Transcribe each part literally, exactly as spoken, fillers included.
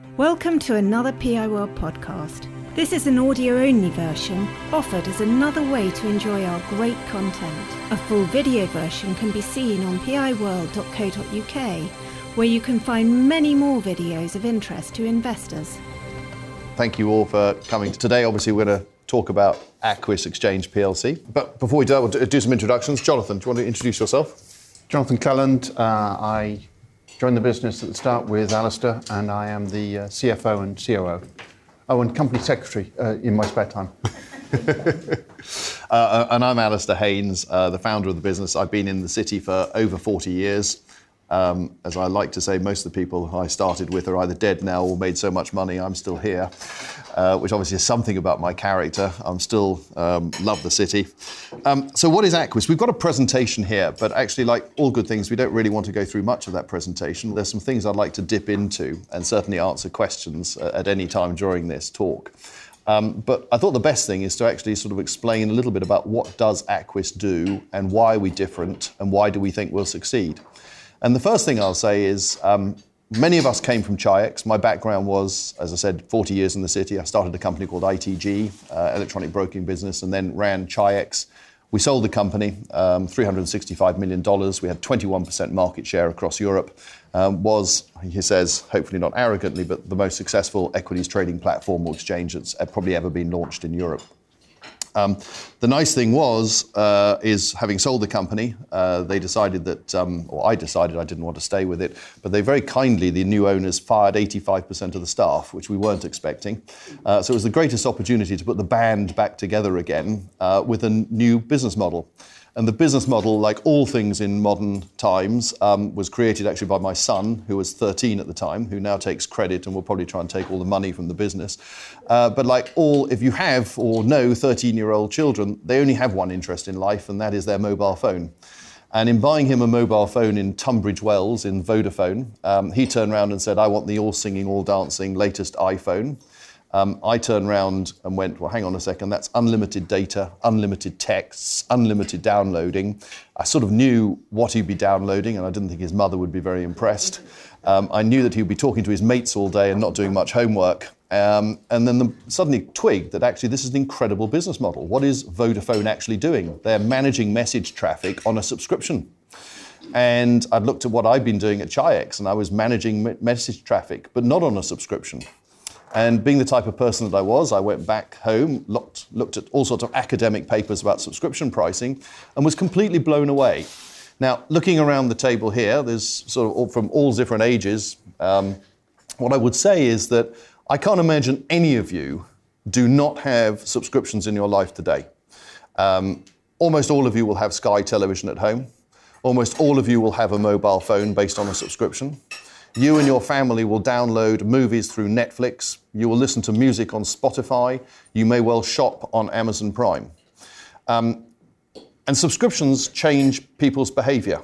Welcome to another P I World podcast. This is an audio-only version offered as another way to enjoy our great content. A full video version can be seen on p i world dot co dot u k, where you can find many more videos of interest to investors. Thank you all for coming. Today, obviously, we're going to talk about Aquis Exchange P L C. But before we do that, we'll do some introductions. Jonathan, do you want to introduce yourself? Jonathan Culland. Uh, I joined the business at the start with Alistair, and I am the uh, C F O and C O O. Oh, and company secretary uh, in my spare time. uh, and I'm Alistair Haynes, uh, the founder of the business. I've been in the city for over forty years. Um, as I like to say, most of the people I started with are either dead now or made so much money I'm still here, uh, which obviously is something about my character. I'm still um, love the city. Um, so what is Aquis? We've got a presentation here, but actually, like all good things, we don't really want to go through much of that presentation. There's some things I'd like to dip into and certainly answer questions uh, at any time during this talk. Um, but I thought the best thing is to actually sort of explain a little bit about what does Aquis do and why are we different and why do we think we'll succeed. And the first thing I'll say is um, many of us came from Chi-X. My background was, as I said, forty years in the city. I started a company called I T G, uh, electronic broking business, and then ran Chi-X. We sold the company, um, three hundred sixty-five million dollars. We had twenty-one percent market share across Europe. Um, was, he says, hopefully not arrogantly, but the most successful equities trading platform or exchange that's probably ever been launched in Europe. Um, the nice thing was, uh, is having sold the company, uh, they decided that, um, or I decided I didn't want to stay with it, but they very kindly, the new owners, fired eighty-five percent of the staff, which we weren't expecting. Uh, so it was the greatest opportunity to put the band back together again uh, with a new business model. And the business model, like all things in modern times, um, was created actually by my son, who was thirteen at the time, who now takes credit and will probably try and take all the money from the business. Uh, but like all, if you have or know thirteen-year-old children, they only have one interest in life, and that is their mobile phone. And in buying him a mobile phone in Tunbridge Wells in Vodafone, um, he turned around and said, I want the all-singing, all-dancing latest iPhone. Um, I turned round and went, well, hang on a second, that's unlimited data, unlimited texts, unlimited downloading. I sort of knew what he'd be downloading, and I didn't think his mother would be very impressed. Um, I knew that he'd be talking to his mates all day and not doing much homework. Um, and then the, suddenly twigged that actually this is an incredible business model. What is Vodafone actually doing? They're managing message traffic on a subscription. And I'd looked at what I'd been doing at Chi-X, and I was managing message traffic, but not on a subscription. And being the type of person that I was, I went back home, looked, looked at all sorts of academic papers about subscription pricing, and was completely blown away. Now, looking around the table here, there's sort of all, from all different ages. Um, what I would say is that I can't imagine any of you do not have subscriptions in your life today. Um, almost all of you will have Sky Television at home. Almost all of you will have a mobile phone based on a subscription. You and your family will download movies through Netflix. You will listen to music on Spotify. You may well shop on Amazon Prime. Um, and subscriptions change people's behavior.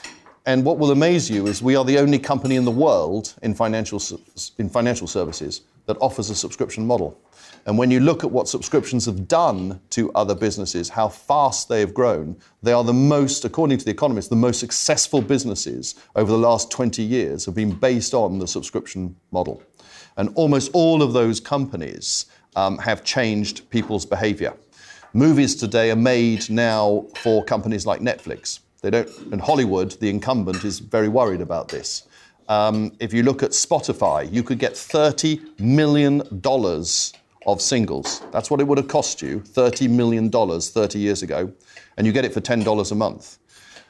And what will amaze you is we are the only company in the world in financial, in financial services that offers a subscription model. And when you look at what subscriptions have done to other businesses, how fast they have grown, they are the most, according to The Economist, the most successful businesses over the last twenty years have been based on the subscription model. And almost all of those companies um, have changed people's behavior. Movies today are made now for companies like Netflix. They don't, in Hollywood, the incumbent is very worried about this. Um, if you look at Spotify, you could get thirty million dollars of singles. That's what it would have cost you, thirty million dollars thirty years ago, and you get it for ten dollars a month.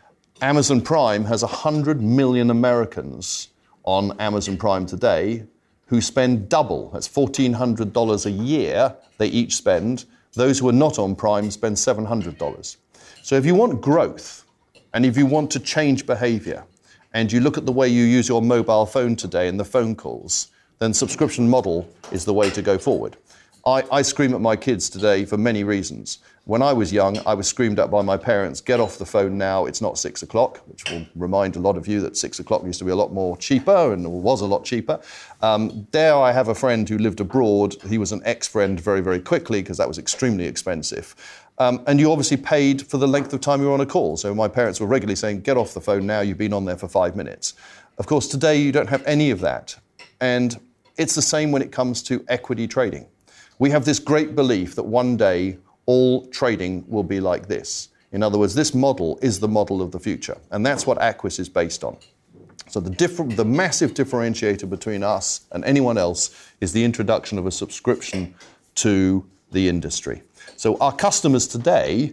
Amazon Prime has one hundred million Americans on Amazon Prime today who spend double. That's one thousand four hundred dollars a year they each spend. Those who are not on Prime spend seven hundred dollars. So if you want growth, and if you want to change behavior, and you look at the way you use your mobile phone today and the phone calls, then subscription model is the way to go forward. I, I scream at my kids today for many reasons. When I was young, I was screamed at by my parents, get off the phone now, it's not six o'clock, which will remind a lot of you that six o'clock used to be a lot more cheaper and was a lot cheaper. Um, there I have a friend who lived abroad. He was an ex-friend very, very quickly because that was extremely expensive. Um, and you obviously paid for the length of time you were on a call. So my parents were regularly saying, get off the phone now, you've been on there for five minutes. Of course, today you don't have any of that. And It's the same when it comes to equity trading. We have this great belief that one day all trading will be like this. In other words, this model is the model of the future, and that's what Aquis is based on. So the, different, the massive differentiator between us and anyone else is the introduction of a subscription to the industry. So our customers today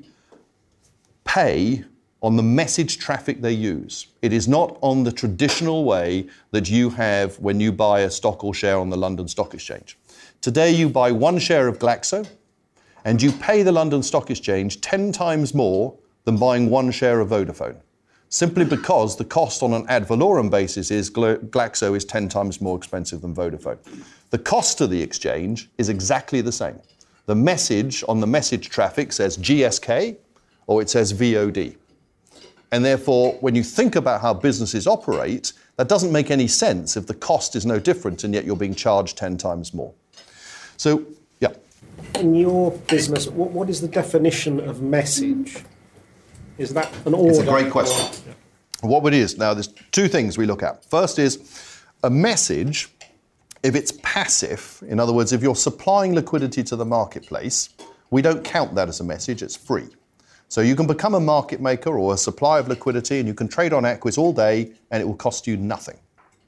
pay on the message traffic they use. It is not on the traditional way that you have when you buy a stock or share on the London Stock Exchange. Today you buy one share of Glaxo and you pay the London Stock Exchange ten times more than buying one share of Vodafone, simply because the cost on an ad valorem basis is Glaxo is ten times more expensive than Vodafone. The cost to the exchange is exactly the same. The message on the message traffic says G S K or it says V O D. And therefore, when you think about how businesses operate, that doesn't make any sense if the cost is no different and yet you're being charged ten times more. So, yeah. In your business, what, what is the definition of message? Is that an order? It's a great question. Or... What it is, now there's two things we look at. First is a message, if it's passive, in other words, if you're supplying liquidity to the marketplace, we don't count that as a message, it's free. So you can become a market maker or a supplier of liquidity and you can trade on Aquis all day and it will cost you nothing.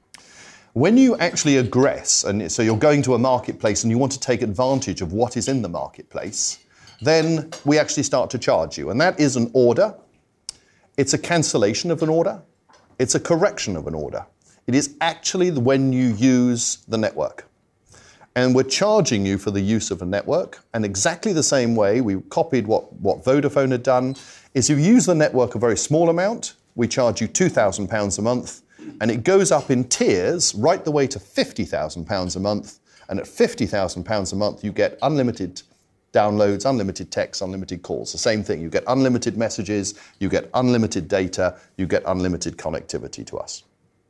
When you actually aggress, and so you're going to a marketplace and you want to take advantage of what is in the marketplace, then we actually start to charge you. And that is an order, it's a cancellation of an order, it's a correction of an order. It is actually when you use the network. And we're charging you for the use of a network. And exactly the same way we copied what, what Vodafone had done, is if you use the network a very small amount, we charge you two thousand pounds a month. And it goes up in tiers right the way to fifty thousand pounds a month. And at fifty thousand pounds a month, you get unlimited downloads, unlimited text, unlimited calls. The same thing. You get unlimited messages, you get unlimited data, you get unlimited connectivity to us.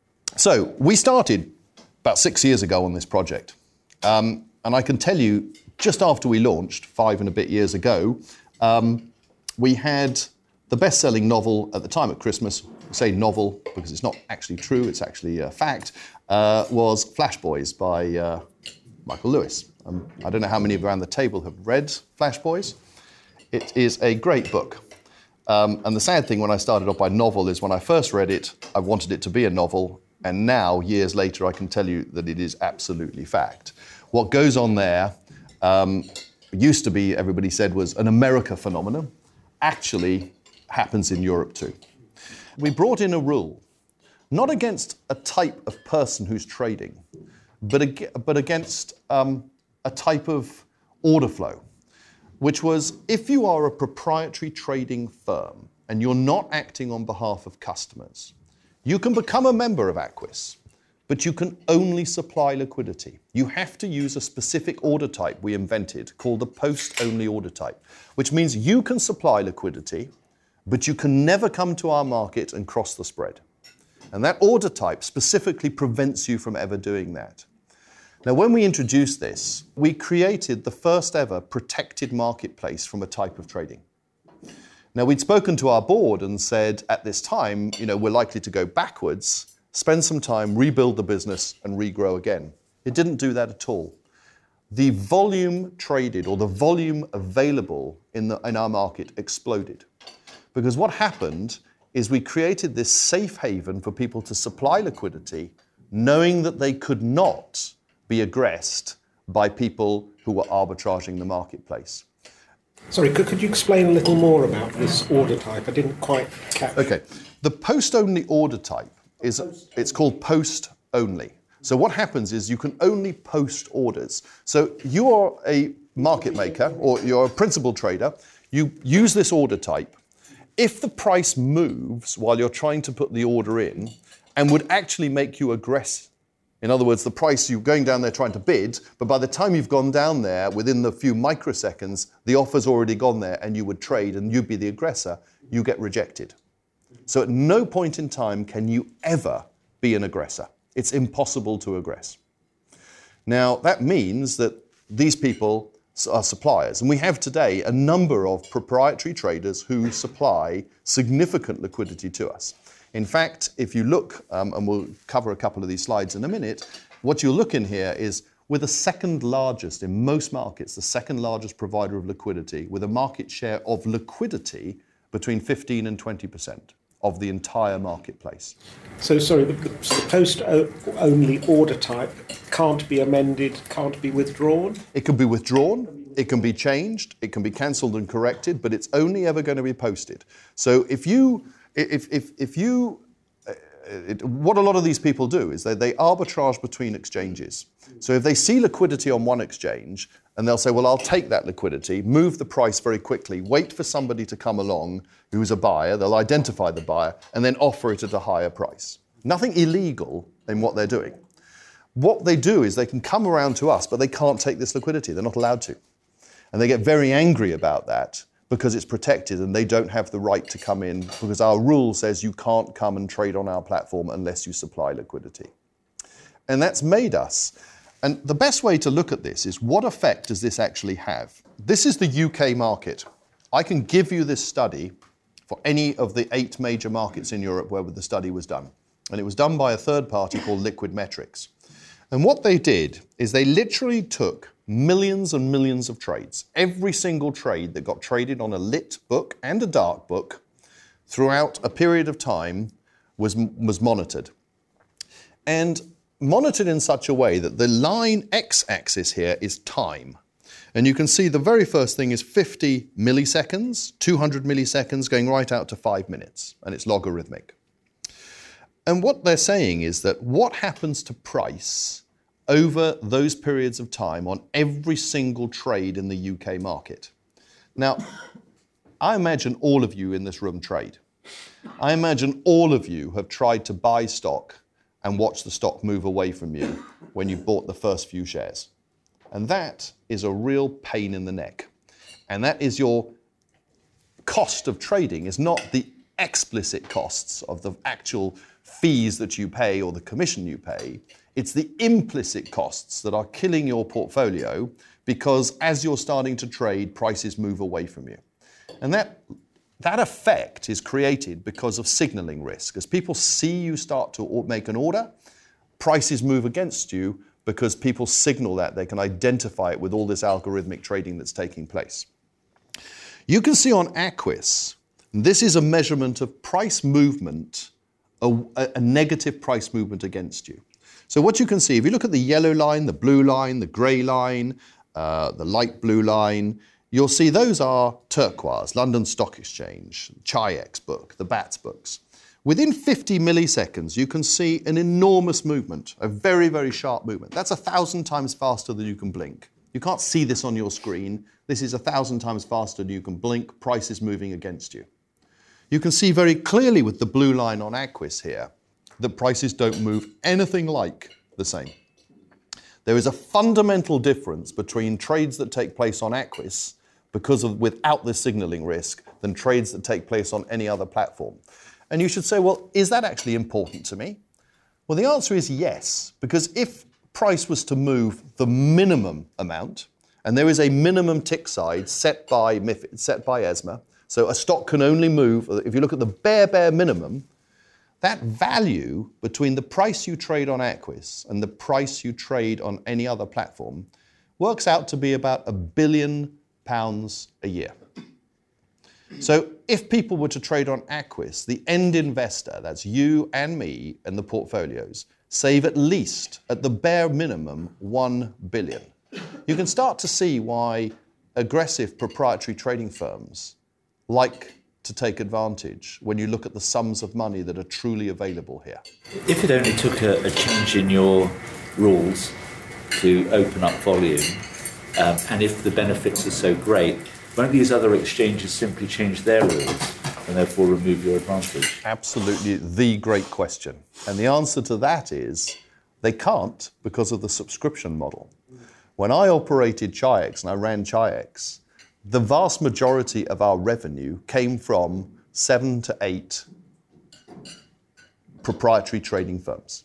So we started about six years ago on this project. Um, and I can tell you, just after we launched, five and a bit years ago, um, we had the best-selling novel at the time at Christmas, I say novel because it's not actually true, it's actually a fact, uh, was Flash Boys by uh, Michael Lewis. Um, I don't know how many around the table have read Flash Boys. It is a great book. Um, and the sad thing when I started off by novel is when I first read it, I wanted it to be a novel. And now, years later, I can tell you that it is absolutely fact. What goes on there um, used to be, everybody said, was an America phenomenon. Actually happens in Europe too. We brought in a rule, not against a type of person who's trading, but, ag- but against um, a type of order flow, which was if you are a proprietary trading firm and you're not acting on behalf of customers, you can become a member of Aquis, but you can only supply liquidity. You have to use a specific order type we invented called the post-only order type, which means you can supply liquidity, but you can never come to our market and cross the spread. And that order type specifically prevents you from ever doing that. Now, when we introduced this, we created the first ever protected marketplace from a type of trading. Now, we'd spoken to our board and said, at this time, you know, we're likely to go backwards, spend some time, rebuild the business, and regrow again. It didn't do that at all. The volume traded, or the volume available in, the, in our market exploded. Because what happened is we created this safe haven for people to supply liquidity, knowing that they could not be aggressed by people who were arbitraging the marketplace. Sorry, could, could you explain a little more about this order type? I didn't quite catch. Okay, the post-only order type is, it's called post-only. So what happens is you can only post orders. So you are a market maker or you're a principal trader, you use this order type. If the price moves while you're trying to put the order in and would actually make you aggressive, in other words, the price, you're going down there trying to bid, but by the time you've gone down there, within the few microseconds, the offer's already gone there and you would trade and you'd be the aggressor, you get rejected. So at no point in time can you ever be an aggressor. It's impossible to aggress. Now, that means that these people are suppliers. And we have today a number of proprietary traders who supply significant liquidity to us. In fact, if you look, um, and we'll cover a couple of these slides in a minute, what you're looking here is we're the second largest, in most markets, the second largest provider of liquidity, with a market share of liquidity between fifteen and twenty percent of the entire marketplace. So, sorry, the, the, so the post-only order type can't be amended, can't be withdrawn? It can be withdrawn, it can be changed, it can be cancelled and corrected, but it's only ever going to be posted. So if you, if if if you, uh, it, what a lot of these people do is they, they arbitrage between exchanges. So if they see liquidity on one exchange, and they'll say, well, I'll take that liquidity, move the price very quickly, wait for somebody to come along who's a buyer, they'll identify the buyer, and then offer it at a higher price. Nothing illegal in what they're doing. What they do is they can come around to us, but they can't take this liquidity. They're not allowed to. And they get very angry about that because it's protected and they don't have the right to come in because our rule says you can't come and trade on our platform unless you supply liquidity. And that's made us. And the best way to look at this is what effect does this actually have? This is the U K market. I can give you this study for any of the eight major markets in Europe where the study was done. And it was done by a third party called Liquid Metrics. And what they did is they literally took millions and millions of trades, every single trade that got traded on a lit book and a dark book throughout a period of time was, was monitored. And monitored in such a way that the line x-axis here is time. And you can see the very first thing is fifty milliseconds, two hundred milliseconds, going right out to five minutes, and it's logarithmic. And what they're saying is that what happens to price over those periods of time on every single trade in the U K market. Now, I imagine all of you in this room trade. I imagine all of you have tried to buy stock and watch the stock move away from you when you bought the first few shares. And that is a real pain in the neck. And that is your cost of trading, is not the explicit costs of the actual fees that you pay or the commission you pay. It's the implicit costs that are killing your portfolio because as you're starting to trade, prices move away from you. And that That effect is created because of signaling risk. As people see you start to make an order, prices move against you because people signal that. They can identify it with all this algorithmic trading that's taking place. You can see on Aquis, this is a measurement of price movement, a, a negative price movement against you. So what you can see, if you look at the yellow line, the blue line, the grey line, uh, the light blue line, you'll see those are turquoise, London Stock Exchange, Chi-X book, the BATS books. Within fifty milliseconds, you can see an enormous movement, a very, very sharp movement. That's a thousand times faster than you can blink. You can't see this on your screen. This is a thousand times faster than you can blink. Price is moving against you. You can see very clearly with the blue line on Aquis here that prices don't move anything like the same. There is a fundamental difference between trades that take place on Aquis because of without this signaling risk than trades that take place on any other platform. And you should say, well, is that actually important to me? Well, the answer is yes, because if price was to move the minimum amount, and there is a minimum tick size set by MiFID, set by ESMA, so a stock can only move, if you look at the bare, bare minimum, that value between the price you trade on Aquis and the price you trade on any other platform works out to be about a billion pounds a year. So if people were to trade on Aquis, the end investor, that's you and me and the portfolios, save at least, at the bare minimum, one billion. You can start to see why aggressive proprietary trading firms like to take advantage when you look at the sums of money that are truly available here. If it only took a, a change in your rules to open up volume, um, and if the benefits are so great, won't these other exchanges simply change their rules and therefore remove your advantage? Absolutely the great question. And the answer to that is they can't because of the subscription model. When I operated Chi-X and I ran Chi-X, the vast majority of our revenue came from seven to eight proprietary trading firms.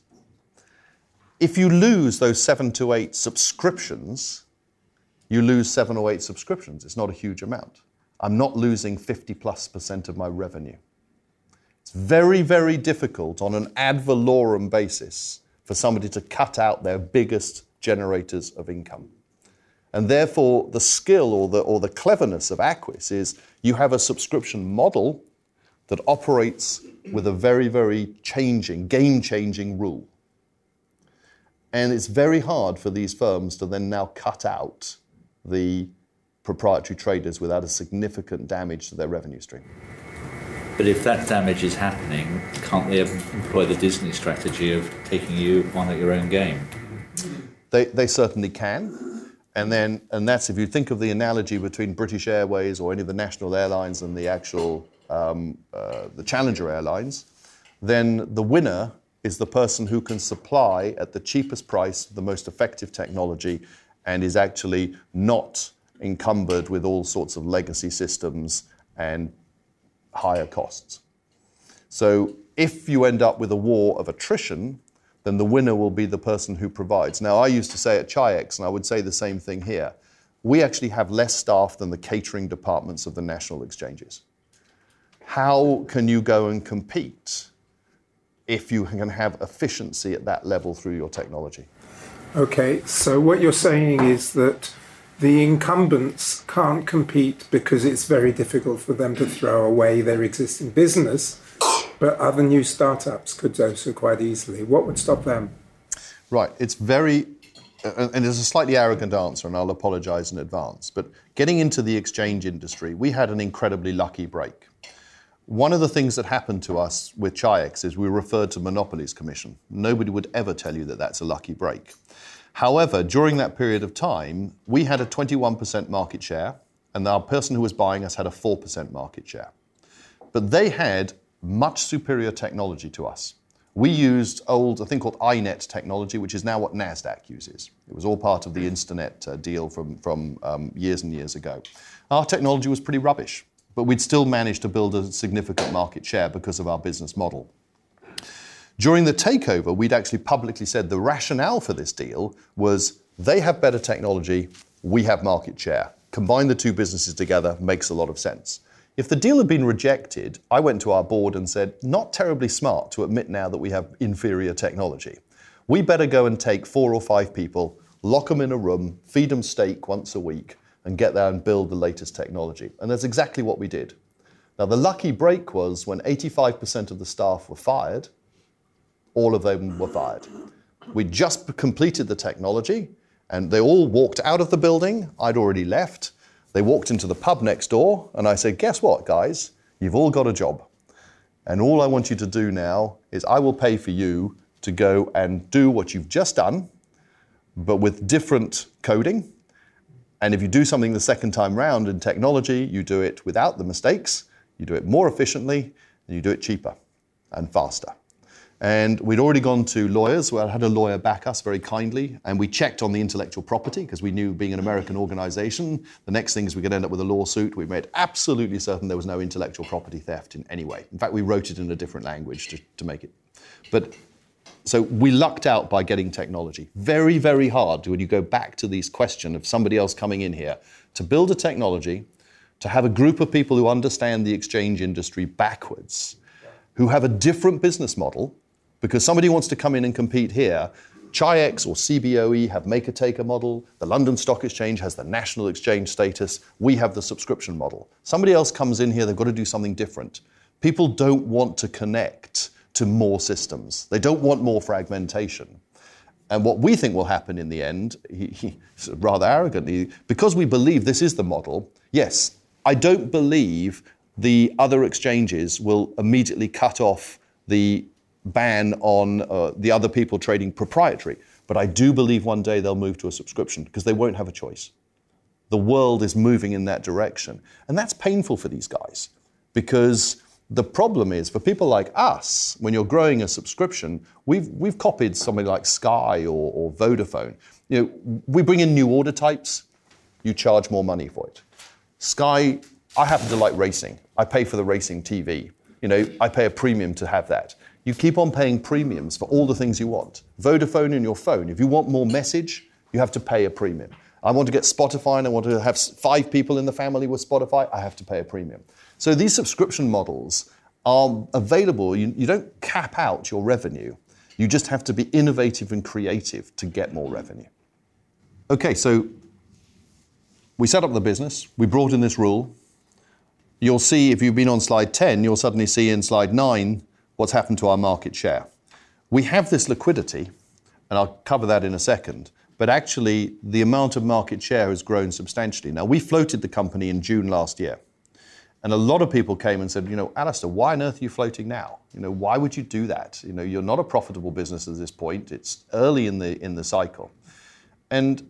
If you lose those seven to eight subscriptions, you lose seven or eight subscriptions. It's not a huge amount. I'm not losing fifty plus percent of my revenue. It's very, very difficult on an ad valorem basis for somebody to cut out their biggest generators of income. And therefore, the skill or the, or the cleverness of Aquis is you have a subscription model that operates with a very, very changing, game-changing rule. And it's very hard for these firms to then now cut out the proprietary traders without a significant damage to their revenue stream. But if that damage is happening, can't they employ the Disney strategy of taking you on at your own game? They, they certainly can. And then, and that's if you think of the analogy between British Airways or any of the national airlines and the actual, um, uh, the Challenger Airlines, then the winner is the person who can supply at the cheapest price the most effective technology and is actually not encumbered with all sorts of legacy systems and higher costs. So if you end up with a war of attrition, then the winner will be the person who provides. Now, I used to say at Chi-X, and I would say the same thing here, we actually have less staff than the catering departments of the national exchanges. How can you go and compete if you can have efficiency at that level through your technology? Okay, so what you're saying is that the incumbents can't compete because it's very difficult for them to throw away their existing business, but other new startups could do so quite easily. What would stop them? Right, it's very, uh, and it's a slightly arrogant answer, and I'll apologise in advance, but getting into the exchange industry, we had an incredibly lucky break. One of the things that happened to us with Chi-X is we were referred to Monopolies Commission. Nobody would ever tell you that that's a lucky break. However, during that period of time, we had a twenty-one percent market share, and our person who was buying us had a four percent market share. But they had much superior technology to us. We used old, a thing called I net technology, which is now what NASDAQ uses. It was all part of the Instinet uh, deal from, from um, years and years ago. Our technology was pretty rubbish, but we'd still managed to build a significant market share because of our business model. During the takeover, we'd actually publicly said the rationale for this deal was they have better technology, we have market share. Combine the two businesses together makes a lot of sense. If the deal had been rejected, I went to our board and said, not terribly smart to admit now that we have inferior technology. We better go and take four or five people, lock them in a room, feed them steak once a week, and get there and build the latest technology. And that's exactly what we did. Now, the lucky break was when eighty-five percent of the staff were fired, all of them were fired. We just completed the technology, and they all walked out of the building. I'd already left. They walked into the pub next door, and I said, guess what, guys? You've all got a job. And all I want you to do now is I will pay for you to go and do what you've just done, but with different coding. And if you do something the second time round in technology, you do it without the mistakes, you do it more efficiently, and you do it cheaper and faster. And we'd already gone to lawyers. We had a lawyer back us very kindly, and we checked on the intellectual property because we knew, being an American organization, the next thing is we could end up with a lawsuit. We made absolutely certain there was no intellectual property theft in any way. In fact, we wrote it in a different language to, to make it. But so we lucked out by getting technology. Very, very hard when you go back to this question of somebody else coming in here to build a technology, to have a group of people who understand the exchange industry backwards, who have a different business model. Because somebody wants to come in and compete here. Chi-X or C B O E have maker-taker model. The London Stock Exchange has the national exchange status. We have the subscription model. Somebody else comes in here, they've got to do something different. People don't want to connect to more systems. They don't want more fragmentation. And what we think will happen in the end, he, he, rather arrogantly, because we believe this is the model, yes, I don't believe the other exchanges will immediately cut off the ban on uh, the other people trading proprietary. But I do believe one day they'll move to a subscription because they won't have a choice. The world is moving in that direction. And that's painful for these guys because the problem is for people like us, when you're growing a subscription, we've we've copied somebody like Sky or, or Vodafone. You know, we bring in new order types, you charge more money for it. Sky, I happen to like racing. I pay for the racing T V. You know, I pay a premium to have that. You keep on paying premiums for all the things you want. Vodafone in your phone, if you want more message, you have to pay a premium. I want to get Spotify and I want to have five people in the family with Spotify, I have to pay a premium. So these subscription models are available. You, you don't cap out your revenue. You just have to be innovative and creative to get more revenue. Okay, so we set up the business, we brought in this rule. You'll see, if you've been on slide ten, you'll suddenly see in slide nine what's happened to our market share. We have this liquidity, and I'll cover that in a second, but actually the amount of market share has grown substantially. Now, we floated the company in June last year, and a lot of people came and said, you know, Alistair, why on earth are you floating now? You know, why would you do that? You know, you're not a profitable business at this point. It's early in the in the cycle. And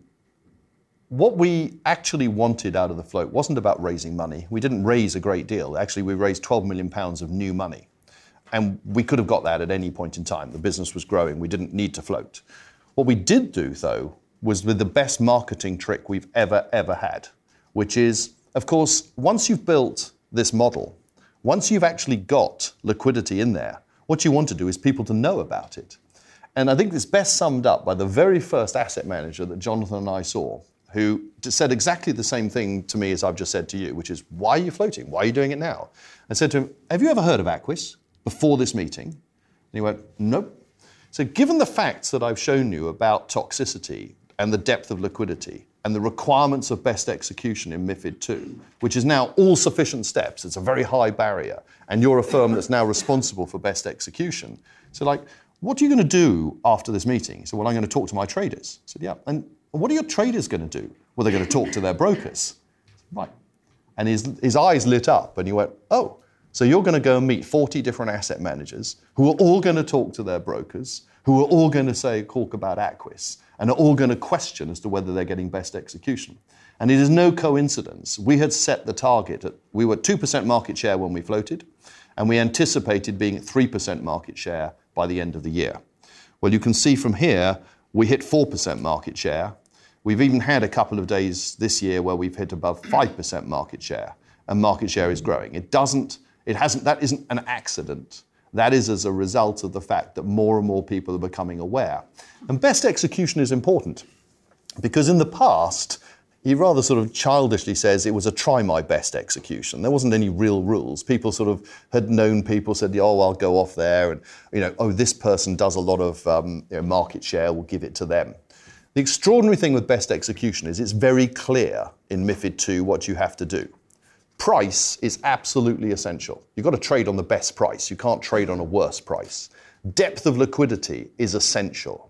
what we actually wanted out of the float wasn't about raising money. We didn't raise a great deal. Actually, we raised twelve million pounds of new money. And we could have got that at any point in time. The business was growing. We didn't need to float. What we did do, though, was with the best marketing trick we've ever, ever had, which is, of course, once you've built this model, once you've actually got liquidity in there, what you want to do is people to know about it. And I think it's best summed up by the very first asset manager that Jonathan and I saw, who said exactly the same thing to me as I've just said to you, which is, why are you floating? Why are you doing it now? I said to him, have you ever heard of Aquis before this meeting? And he went, nope. So given the facts that I've shown you about toxicity and the depth of liquidity and the requirements of best execution in MiFID two, which is now all sufficient steps, it's a very high barrier, and you're a firm that's now responsible for best execution. So like, what are you going to do after this meeting? He said, well, I'm going to talk to my traders. I said, yeah. And what are your traders going to do? Well, they're going to talk to their brokers. Right. And his, his eyes lit up and he went, oh, so you're going to go and meet forty different asset managers who are all going to talk to their brokers, who are all going to say, talk about Aquis, and are all going to question as to whether they're getting best execution. And it is no coincidence. We had set the target at, we were two percent market share when we floated, and we anticipated being at three percent market share by the end of the year. Well, you can see from here, we hit four percent market share. We've even had a couple of days this year where we've hit above five percent market share, and market share is growing. It doesn't, it hasn't, that isn't an accident. That is as a result of the fact that more and more people are becoming aware. And best execution is important, because in the past, he rather sort of childishly says it was a try my best execution. There wasn't any real rules. People sort of had known people, said, oh, I'll go off there, and, you know, oh, this person does a lot of um, you know, market share, we'll give it to them. The extraordinary thing with best execution is it's very clear in MiFID two what you have to do. Price is absolutely essential. You've got to trade on the best price. You can't trade on a worse price. Depth of liquidity is essential.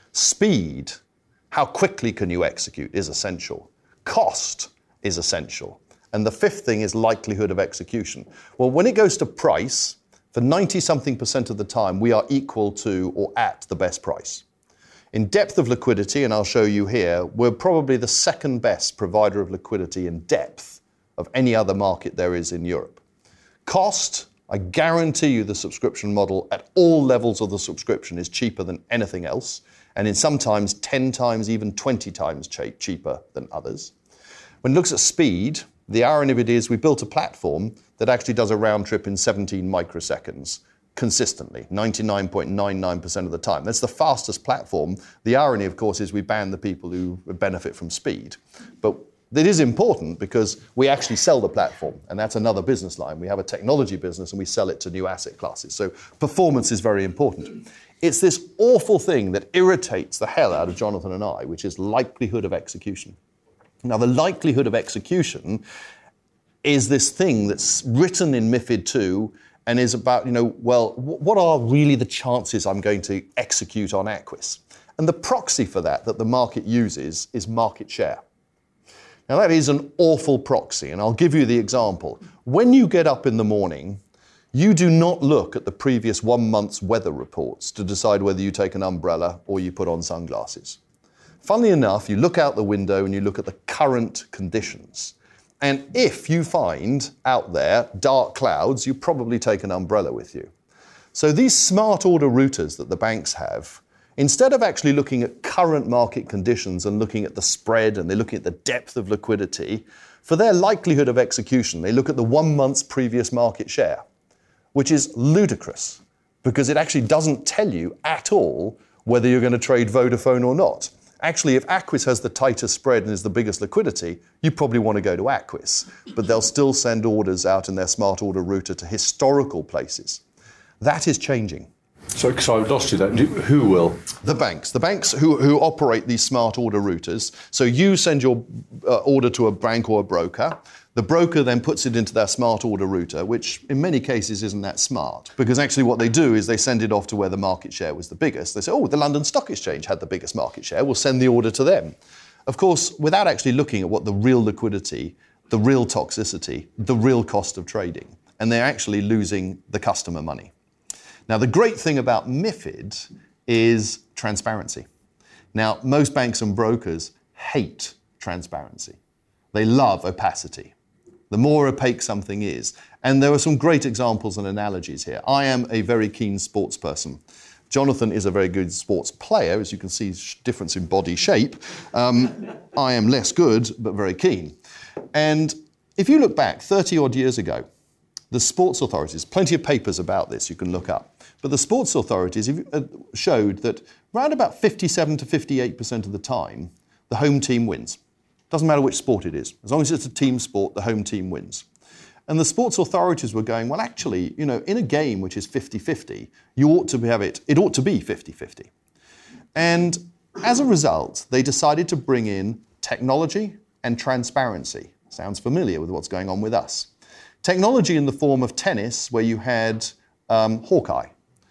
Speed, how quickly can you execute, is essential. Cost is essential. And the fifth thing is likelihood of execution. Well, when it goes to price, for ninety-something percent of the time, we are equal to or at the best price. In depth of liquidity, and I'll show you here, we're probably the second best provider of liquidity in depth of any other market there is in Europe. Cost, I guarantee you the subscription model at all levels of the subscription is cheaper than anything else, and in sometimes ten times, even twenty times cheaper than others. When it looks at speed, the irony of it is we built a platform that actually does a round trip in seventeen microseconds consistently, ninety-nine point nine nine percent of the time. That's the fastest platform. The irony, of course, is we ban the people who benefit from speed. But it is important because we actually sell the platform, and that's another business line. We have a technology business and we sell it to new asset classes. So performance is very important. It's this awful thing that irritates the hell out of Jonathan and I, which is likelihood of execution. Now, the likelihood of execution is this thing that's written in MiFID two and is about, you know, well, what are really the chances I'm going to execute on Aquis? And the proxy for that that the market uses is market share. Now, that is an awful proxy, and I'll give you the example. When you get up in the morning, you do not look at the previous one month's weather reports to decide whether you take an umbrella or you put on sunglasses. Funnily enough, you look out the window and you look at the current conditions. And if you find out there dark clouds, you probably take an umbrella with you. So these smart order routers that the banks have, instead of actually looking at current market conditions and looking at the spread and they're looking at the depth of liquidity, for their likelihood of execution, they look at the one month's previous market share, which is ludicrous because it actually doesn't tell you at all whether you're going to trade Vodafone or not. Actually, if Aquis has the tightest spread and is the biggest liquidity, you probably want to go to Aquis. But they'll still send orders out in their smart order router to historical places. That is changing. So, so I've lost you there. Who will? The banks. The banks who, who operate these smart order routers. So you send your uh, order to a bank or a broker. The broker then puts it into their smart order router, which in many cases isn't that smart. Because actually what they do is they send it off to where the market share was the biggest. They say, oh, the London Stock Exchange had the biggest market share. We'll send the order to them. Of course, without actually looking at what the real liquidity, the real toxicity, the real cost of trading. And they're actually losing the customer money. Now, the great thing about MiFID is transparency. Now, most banks and brokers hate transparency. They love opacity. The more opaque something is. And there are some great examples and analogies here. I am a very keen sports person. Jonathan is a very good sports player, as you can see, difference in body shape. Um, I am less good, but very keen. And if you look back thirty odd years ago, the sports authorities, plenty of papers about this you can look up, but the sports authorities showed that around about fifty-seven to fifty-eight percent of the time, the home team wins. Doesn't matter which sport it is. As long as it's a team sport, the home team wins. And the sports authorities were going, well, actually, you know, in a game which is fifty-fifty, you ought to have it, it ought to be fifty-fifty. And as a result, they decided to bring in technology and transparency. Sounds familiar with what's going on with us. Technology in the form of tennis, where you had um, Hawkeye,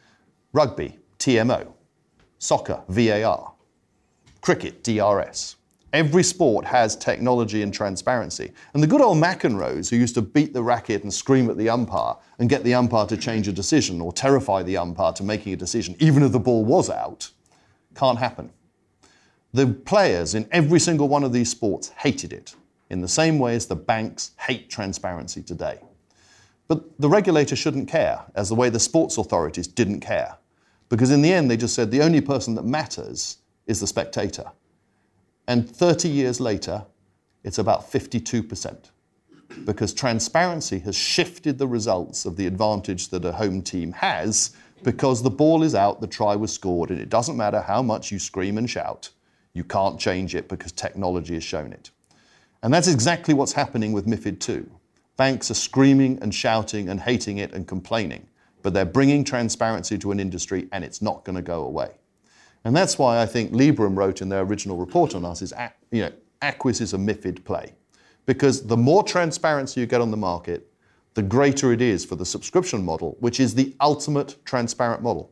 rugby, T M O, soccer, V A R, cricket, D R S. Every sport has technology and transparency. And the good old McEnroes, who used to beat the racket and scream at the umpire and get the umpire to change a decision or terrify the umpire to making a decision, even if the ball was out, can't happen. The players in every single one of these sports hated it, in the same way as the banks hate transparency today. But the regulator shouldn't care, as the way the sports authorities didn't care. Because in the end, they just said the only person that matters is the spectator. And thirty years later, it's about fifty-two percent. Because transparency has shifted the results of the advantage that a home team has, because the ball is out, the try was scored, and it doesn't matter how much you scream and shout. You can't change it because technology has shown it. And that's exactly what's happening with MiFID two. Banks are screaming and shouting and hating it and complaining, but they're bringing transparency to an industry, and it's not going to go away. And that's why I think Liberum wrote in their original report on us is, you know, Aquis is a MiFID play. Because the more transparency you get on the market, the greater it is for the subscription model, which is the ultimate transparent model.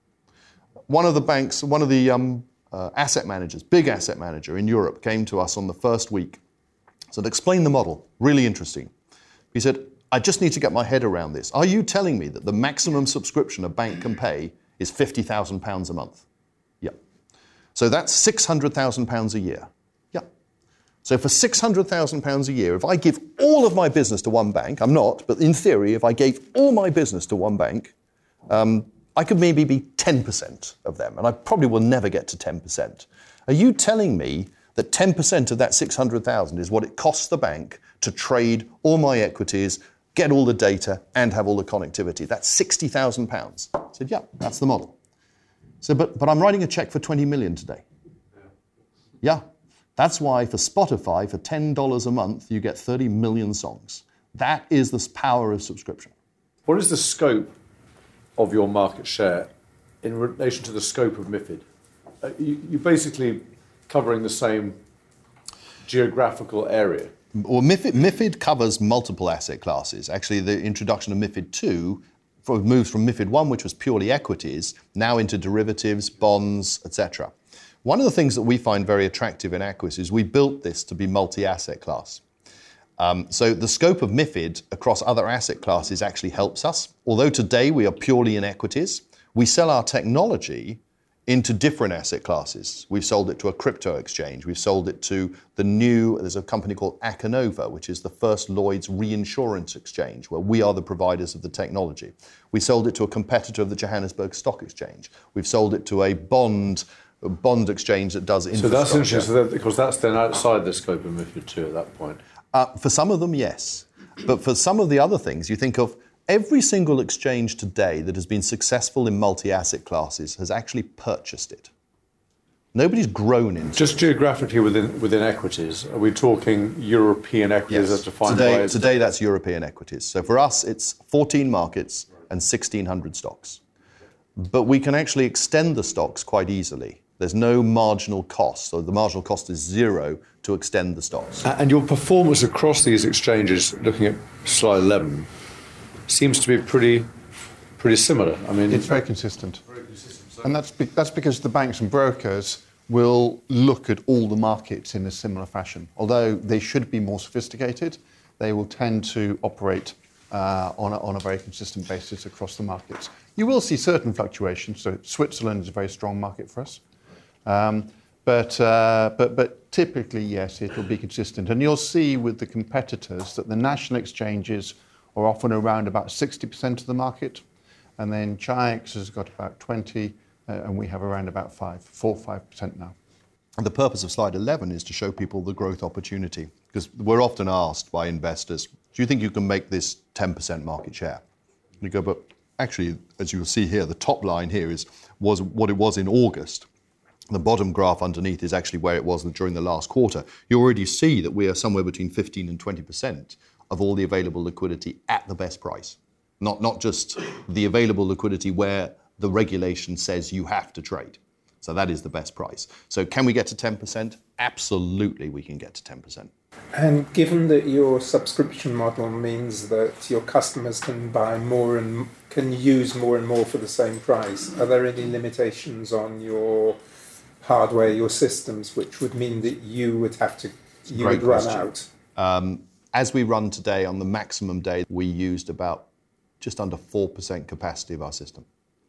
One of the banks, one of the um, uh, asset managers, big asset manager in Europe, came to us on the first week. Said, explain the model, really interesting. He said, I just need to get my head around this. Are you telling me that the maximum subscription a bank can pay is fifty thousand pounds a month? Yeah. So that's six hundred thousand pounds a year. Yeah. So for six hundred thousand pounds a year, if I give all of my business to one bank, I'm not, but in theory, if I gave all my business to one bank, um, I could maybe be ten percent of them, and I probably will never get to ten percent. Are you telling me that ten percent of that six hundred thousand is what it costs the bank to trade all my equities, get all the data, and have all the connectivity? That's sixty thousand pounds. I said, yeah, that's the model. So, but, but I'm writing a check for twenty million today. Yeah, that's why for Spotify, for ten dollars a month, you get thirty million songs. That is the power of subscription. What is the scope of your market share in relation to the scope of MiFID? Uh, you, you're basically covering the same geographical area. Well, MiFID, MiFID covers multiple asset classes. Actually, the introduction of MiFID two moves from MiFID one, which was purely equities, now into derivatives, bonds, et cetera. One of the things that we find very attractive in Aquis is we built this to be multi-asset class. Um, so the scope of MiFID across other asset classes actually helps us. Although today we are purely in equities, we sell our technology into different asset classes. We've sold it to a crypto exchange. We've sold it to the new, there's a company called Acanova, which is the first Lloyd's reinsurance exchange, where we are the providers of the technology. We sold it to a competitor of the Johannesburg Stock Exchange. We've sold it to a bond a bond exchange that does infrastructure. So that's interesting, because that's then outside the scope of MiFID two at that point. Uh, for some of them, yes. But for some of the other things, you think of every single exchange today that has been successful in multi-asset classes has actually purchased it. Nobody's grown into Just it. geographically within within equities, are we talking European equities Yes. as defined today, by... Today, that's European equities. So for us, it's fourteen markets and sixteen hundred stocks. but we can actually extend the stocks quite easily. There's no marginal cost, so the marginal cost is zero to extend the stocks. And your performance across these exchanges, looking at slide eleven, seems to be pretty pretty similar. I mean, it's very consistent. Very consistent. So and that's be- that's because the banks and brokers will look at all the markets in a similar fashion. Although they should be more sophisticated, they will tend to operate uh, on, a, on a very consistent basis across the markets. You will see certain fluctuations. So Switzerland is a very strong market for us. Um, but, uh, but, but typically, yes, it will be consistent. And you'll see with the competitors that the national exchanges are often around about sixty percent of the market. And then Chi X has got about twenty, uh, and we have around about five, four, five percent now. And the purpose of slide eleven is to show people the growth opportunity, because we're often asked by investors, do you think you can make this ten percent market share? And you go, but actually, as you will see here, the top line here is was what it was in August. The bottom graph underneath is actually where it was during the last quarter. You already see that we are somewhere between fifteen and twenty percent of all the available liquidity at the best price. Not, not just the available liquidity where the regulation says you have to trade. So that is the best price. So can we get to ten percent? Absolutely, we can get to ten percent. And given that your subscription model means that your customers can buy more and can use more and more for the same price, are there any limitations on your hardware, your systems, which would mean that you would have to, you Great would run question. out? Um, as we run today, on the maximum day, we used about just under four percent capacity of our system.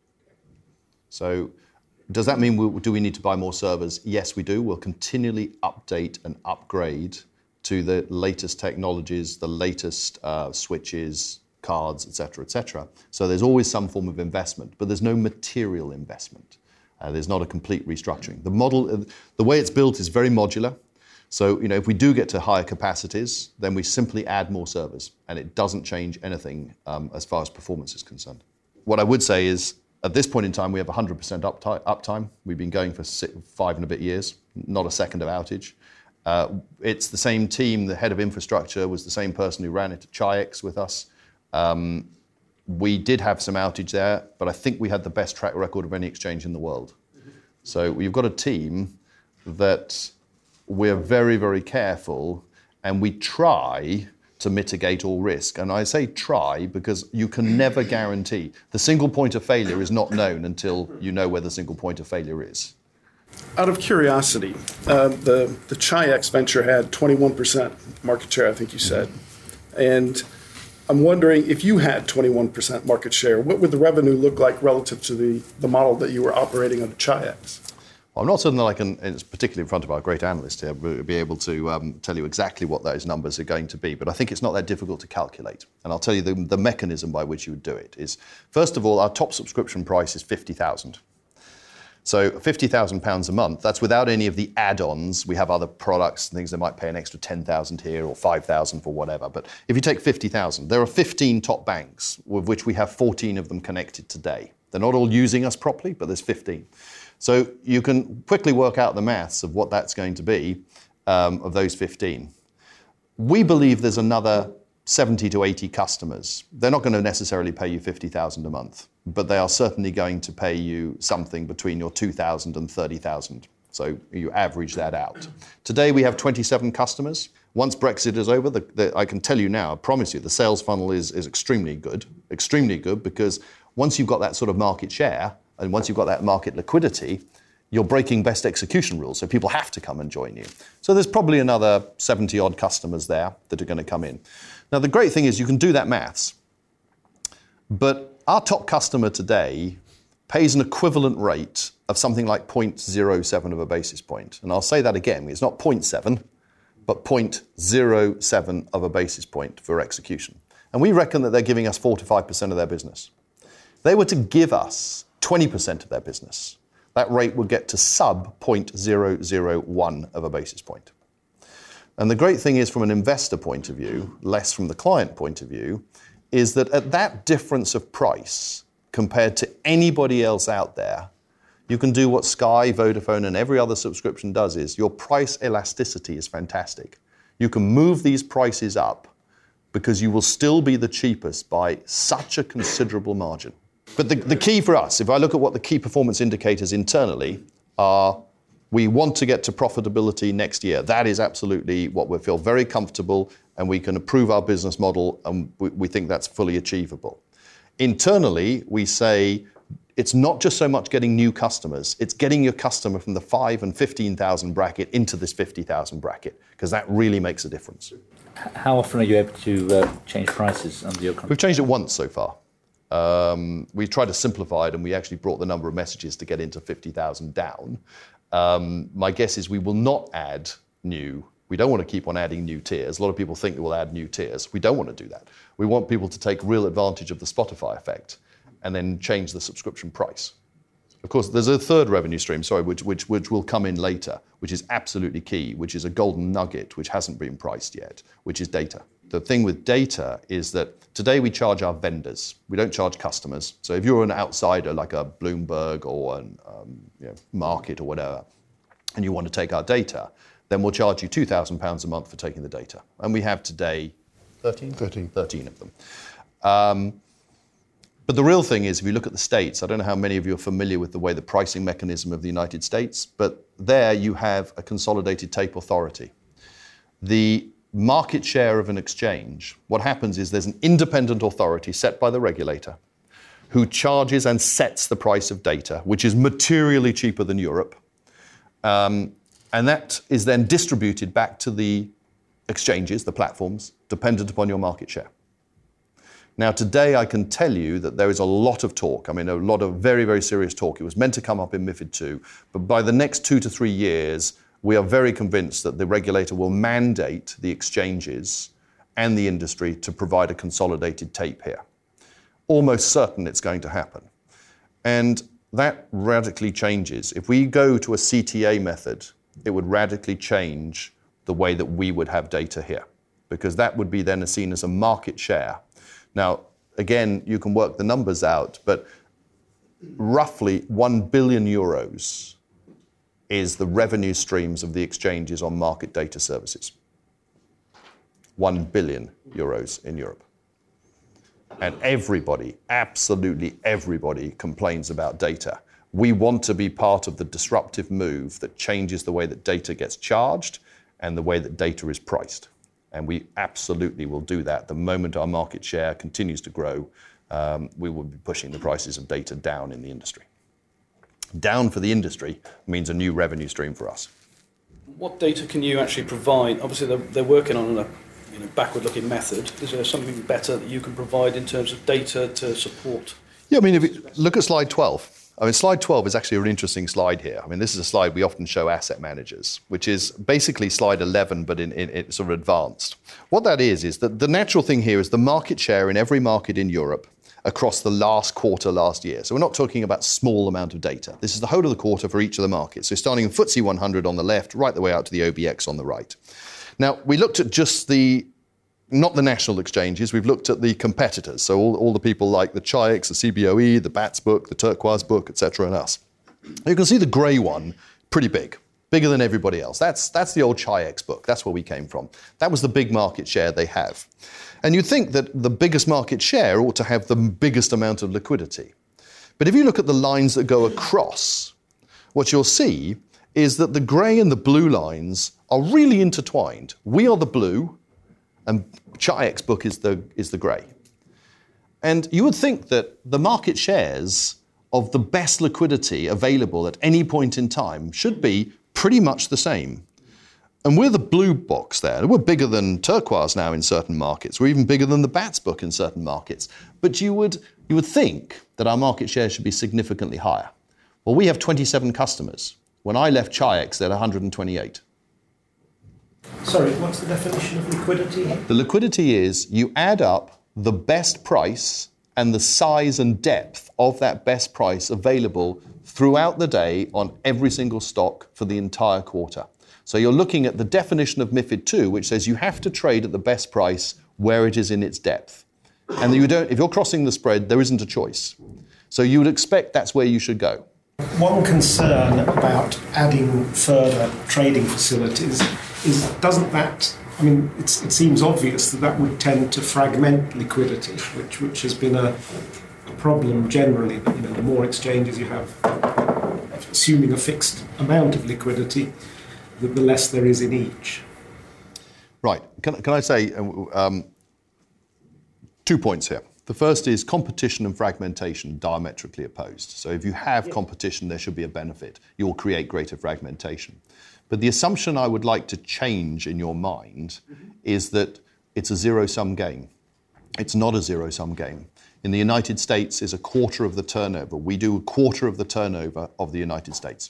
So does that mean, we, do we need to buy more servers? Yes, we do. We'll continually update and upgrade to the latest technologies, the latest uh, switches, cards, et cetera, et cetera. So there's always some form of investment, but there's no material investment. Uh, there's not a complete restructuring. The model, uh, the way it's built is very modular. So, you know, if we do get to higher capacities, then we simply add more servers, and it doesn't change anything um, as far as performance is concerned. What I would say is, at this point in time, we have one hundred percent upti- uptime. We've been going for six, five and a bit years, not a second of outage. Uh, it's the same team. The head of infrastructure was the same person who ran it at Chi X with us. Um, we did have some outage there, but I think we had the best track record of any exchange in the world. So we've got a team that we're very, very careful, and we try to mitigate all risk. And I say try because you can never guarantee. The single point of failure is not known until you know where the single point of failure is. Out of curiosity, uh, the, the Chi X venture had twenty-one percent market share, I think you said. And I'm wondering, if you had twenty-one percent market share, what would the revenue look like relative to the, the model that you were operating on Chi X? Well, I'm not certain that I can, particularly in front of our great analyst here, be able to um, tell you exactly what those numbers are going to be, but I think it's not that difficult to calculate. And I'll tell you the, the mechanism by which you would do it is, first of all, our top subscription price is fifty thousand. So fifty thousand pounds a month, that's without any of the add-ons. We have other products and things that might pay an extra ten thousand here or five thousand for whatever. But if you take fifty thousand, there are fifteen top banks, with which we have fourteen of them connected today. They're not all using us properly, but there's fifteen. So you can quickly work out the maths of what that's going to be um, of those fifteen. We believe there's another seventy to eighty customers. They're not going to necessarily pay you fifty thousand a month, but they are certainly going to pay you something between your two thousand and thirty thousand. So you average that out. Today we have twenty-seven customers. Once Brexit is over, the, the, I can tell you now, I promise you, the sales funnel is, is extremely good, extremely good, because once you've got that sort of market share, and once you've got that market liquidity, you're breaking best execution rules, so people have to come and join you. So there's probably another seventy odd customers there that are going to come in. Now the great thing is you can do that maths, but our top customer today pays an equivalent rate of something like zero point zero seven of a basis point. And I'll say that again, it's not zero point seven, but zero point zero seven of a basis point for execution. And we reckon that they're giving us four to five percent of their business. If they were to give us twenty percent of their business, that rate would get to sub zero point zero zero one of a basis point. And the great thing is, from an investor point of view, less from the client point of view, is that at that difference of price compared to anybody else out there, you can do what Sky, Vodafone, and every other subscription does, is your price elasticity is fantastic. You can move these prices up because you will still be the cheapest by such a considerable margin. But the, the key for us, if I look at what the key performance indicators internally are, we want to get to profitability next year. That is absolutely what we feel very comfortable, and we can improve our business model, and we, we think that's fully achievable. Internally, we say it's not just so much getting new customers, it's getting your customer from the five and fifteen thousand bracket into this fifty thousand bracket, because that really makes a difference. How often are you able to uh, change prices under your contract? We've changed it once so far. Um, we tried to simplify it, and we actually brought the number of messages to get into fifty thousand down. Um, my guess is we will not add new. We don't want to keep on adding new tiers. A lot of people think we'll add new tiers. We don't want to do that. We want people to take real advantage of the Spotify effect and then change the subscription price. Of course, there's a third revenue stream, sorry, which, which, which will come in later, which is absolutely key, which is a golden nugget, which hasn't been priced yet, which is data. The thing with data is that today we charge our vendors. We don't charge customers. So if you're an outsider like a Bloomberg or an um, you know, Market or whatever, and you want to take our data, then we'll charge you two thousand pounds a month for taking the data. And we have today thirteen? thirteen. thirteen of them. Um, But the real thing is, if you look at the States, I don't know how many of you are familiar with the way the pricing mechanism of the United States, but there you have a consolidated tape authority. The market share of an exchange, what happens is there's an independent authority set by the regulator who charges and sets the price of data, which is materially cheaper than Europe. Um, and that is then distributed back to the exchanges, the platforms, dependent upon your market share. Now, today I can tell you that there is a lot of talk, I mean, a lot of very, very serious talk. It was meant to come up in MiFID two, but by the next two to three years, we are very convinced that the regulator will mandate the exchanges and the industry to provide a consolidated tape here. Almost certain it's going to happen. And that radically changes. If we go to a C T A method, it would radically change the way that we would have data here, because that would be then seen as a market share. Now, again, you can work the numbers out, but roughly one billion euros is the revenue streams of the exchanges on market data services. one billion euros in Europe. And everybody, absolutely everybody, complains about data. We want to be part of the disruptive move that changes the way that data gets charged and the way that data is priced. And we absolutely will do that. The moment our market share continues to grow, um, we will be pushing the prices of data down in the industry. Down for the industry means a new revenue stream for us. What data can you actually provide? Obviously, they're, they're working on a you know, backward-looking method. Is there something better that you can provide in terms of data to support? Yeah, I mean, if you look at slide twelve. I mean, slide twelve is actually an interesting slide here. I mean, this is a slide we often show asset managers, which is basically slide eleven, but in, in, in sort of advanced. What that is, is that the natural thing here is the market share in every market in Europe across the last quarter last year. So we're not talking about small amount of data. This is the whole of the quarter for each of the markets. So starting in F T S E one hundred on the left, right the way out to the O B X on the right. Now, we looked at just the not the national exchanges, we've looked at the competitors, so all, all the people like the Chi X, the C B O E, the Bats book, the Turquoise book, et cetera, and us. You can see the grey one, pretty big, bigger than everybody else. That's, that's the old Chi X book, that's where we came from. That was the big market share they have. And you'd think that the biggest market share ought to have the biggest amount of liquidity. But if you look at the lines that go across, what you'll see is that the grey and the blue lines are really intertwined. We are the blue, and Chi X book is the, is the grey. And you would think that the market shares of the best liquidity available at any point in time should be pretty much the same. And we're the blue box there. We're bigger than Turquoise now in certain markets. We're even bigger than the Bats book in certain markets. But you would, you would think that our market share should be significantly higher. Well, we have twenty-seven customers. When I left Chi X, they had one hundred twenty-eight. Sorry, what's the definition of liquidity? The liquidity is you add up the best price and the size and depth of that best price available throughout the day on every single stock for the entire quarter. So you're looking at the definition of MiFID two, which says you have to trade at the best price where it is in its depth. And you don't, if you're crossing the spread, there isn't a choice. So you would expect that's where you should go. One concern about adding further trading facilities is, doesn't that, I mean, it's, it seems obvious that that would tend to fragment liquidity, which, which has been a problem generally that, you know, the more exchanges you have, assuming a fixed amount of liquidity, the, the less there is in each. Right. Can, can I say um, two points here? The first is competition and fragmentation diametrically opposed. So if you have competition, there should be a benefit. You'll create greater fragmentation. But the assumption I would like to change in your mind mm-hmm. is that it's a zero-sum game. It's not a zero-sum game. In the United States, it's a quarter of the turnover. We do a quarter of the turnover of the United States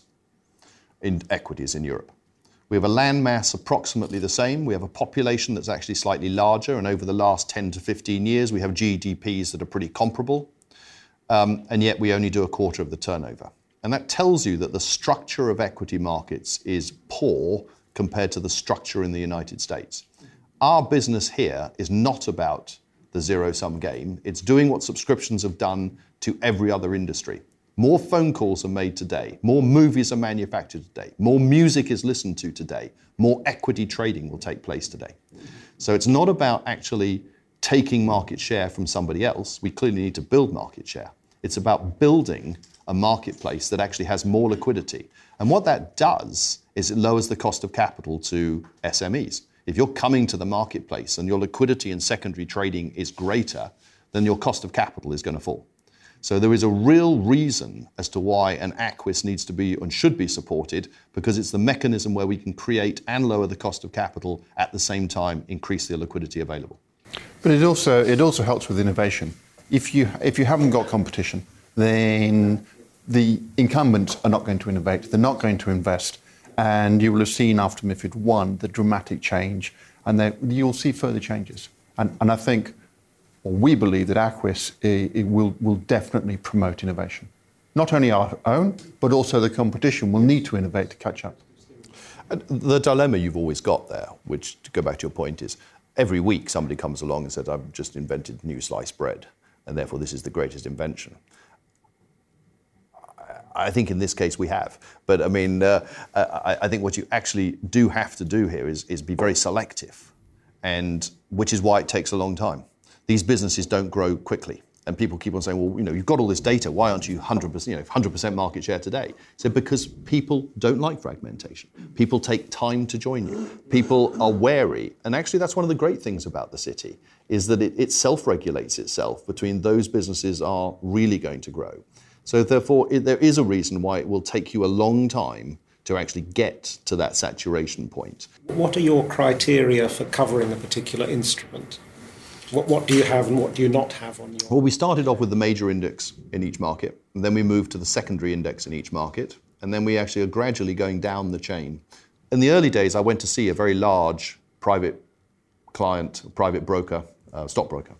in equities in Europe. We have a land mass approximately the same. We have a population that's actually slightly larger, and over the last ten to fifteen years, we have G D Ps that are pretty comparable, um, and yet we only do a quarter of the turnover. And that tells you that the structure of equity markets is poor compared to the structure in the United States. Our business here is not about the zero-sum game. It's doing what subscriptions have done to every other industry. More phone calls are made today, more movies are manufactured today, more music is listened to today, more equity trading will take place today. So it's not about actually taking market share from somebody else. We clearly need to build market share. It's about building a marketplace that actually has more liquidity. And what that does is it lowers the cost of capital to S M Es. If you're coming to the marketplace and your liquidity in secondary trading is greater, then your cost of capital is going to fall. So there is a real reason as to why an Aquis needs to be and should be supported, because it's the mechanism where we can create and lower the cost of capital at the same time, increase the liquidity available. But it also it also helps with innovation. If you if you haven't got competition, then the incumbents are not going to innovate. They're not going to invest, and you will have seen after MiFID one the dramatic change, and then you'll see further changes. And and I think. We believe that Aquis it, it will, will definitely promote innovation. Not only our own, but also the competition will need to innovate to catch up. And the dilemma you've always got there, which, to go back to your point, is every week somebody comes along and says, I've just invented new sliced bread, and therefore this is the greatest invention. I think in this case we have. But I mean, uh, I, I think what you actually do have to do here is, is be very selective, and which is why it takes a long time. These businesses don't grow quickly. And people keep on saying, well, you know, you've got all this data. Why aren't you one hundred percent, you know, one hundred percent market share today? So because people don't like fragmentation. People take time to join you. People are wary. And actually, that's one of the great things about the city, is that it, it self-regulates itself between those businesses are really going to grow. So therefore, it, there is a reason why it will take you a long time to actually get to that saturation point. What are your criteria for covering a particular instrument? What, what do you have and what do you not have on your... Well, we started off with the major index in each market, and then we moved to the secondary index in each market, and then we actually are gradually going down the chain. In the early days, I went to see a very large private client, private broker, uh, stockbroker.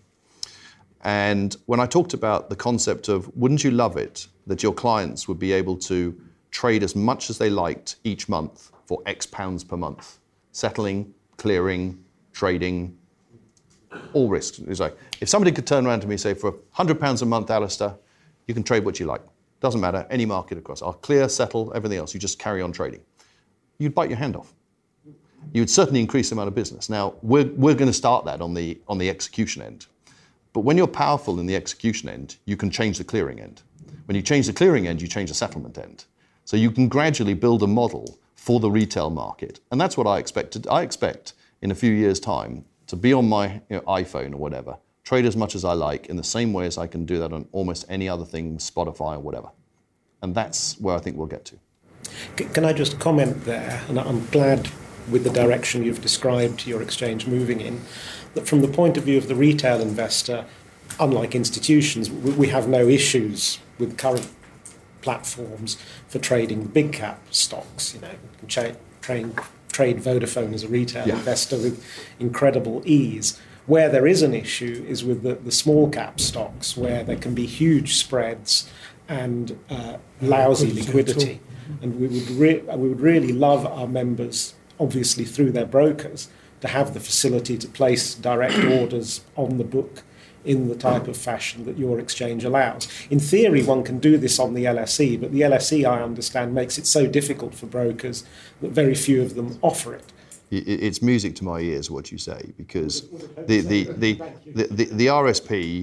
And when I talked about the concept of, wouldn't you love it that your clients would be able to trade as much as they liked each month for X pounds per month, settling, clearing, trading, all risks. It's like, if somebody could turn around to me and say, for one hundred pounds a month, Alistair, you can trade what you like. Doesn't matter, any market across. I'll clear, settle, everything else. You just carry on trading. You'd bite your hand off. You would certainly increase the amount of business. Now, we're, we're going to start that on the, on the execution end. But when you're powerful in the execution end, you can change the clearing end. When you change the clearing end, you change the settlement end. So you can gradually build a model for the retail market. And that's what I expected. I expect in a few years' time to be on my you know, iPhone or whatever, trade as much as I like in the same way as I can do that on almost any other thing, Spotify or whatever. And that's where I think we'll get to. Can I just comment there, and I'm glad with the direction you've described your exchange moving in, that from the point of view of the retail investor, unlike institutions, we have no issues with current platforms for trading big cap stocks. You know, you can cha- train trade Vodafone as a retail yeah. investor with incredible ease. Where there is an issue is with the, the small cap stocks, where there can be huge spreads and uh, lousy liquidity. And we would re- we would really love our members, obviously through their brokers, to have the facility to place direct orders on the book in the type of fashion that your exchange allows. In theory, one can do this on the L S E, but the L S E, I understand, makes it so difficult for brokers that very few of them offer it. It's music to my ears what you say, because the the the, the, the, the R S P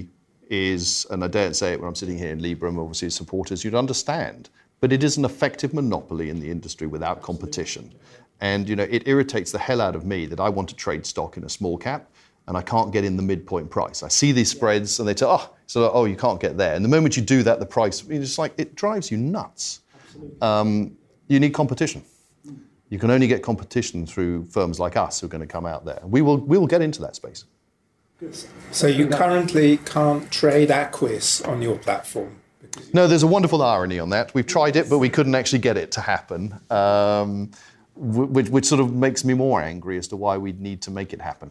is, and I daren't say it when I'm sitting here in Librum, obviously as supporters, you'd understand, but it is an effective monopoly in the industry without competition. And you know, it irritates the hell out of me that I want to trade stock in a small cap and I can't get in the midpoint price. I see these spreads and they tell, oh, so oh, you can't get there. And the moment you do that, the price, it's like, it drives you nuts. Um, you need competition. You can only get competition through firms like us who are going to come out there. We will, we will get into that space. So you currently can't trade Aquis on your platform? No, there's a wonderful irony on that. We've tried it, but we couldn't actually get it to happen, um, which, which sort of makes me more angry as to why we need to make it happen.